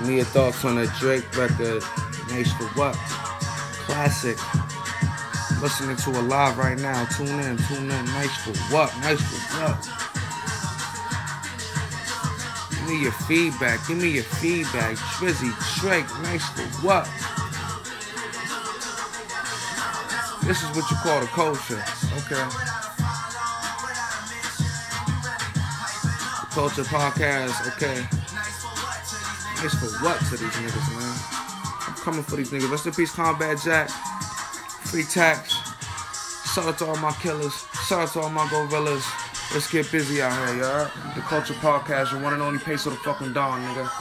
Give me your thoughts on that Drake record. Nice for what? Classic. Listening to it live right now. Tune in. Nice for what? Nice for what? Give me your feedback. Drizzy, Drake, nice for what? This is what you call the culture. Okay. The Culture Podcast. Okay. Nice for what to these niggas, man? I'm coming for these niggas. Rest in peace, Combat Jack. Free tax. Shout out to all my killers. Shout out to all my gorillas. Let's get busy out here, y'all. The Culture Podcast, your one and only Peso the fucking Don, nigga.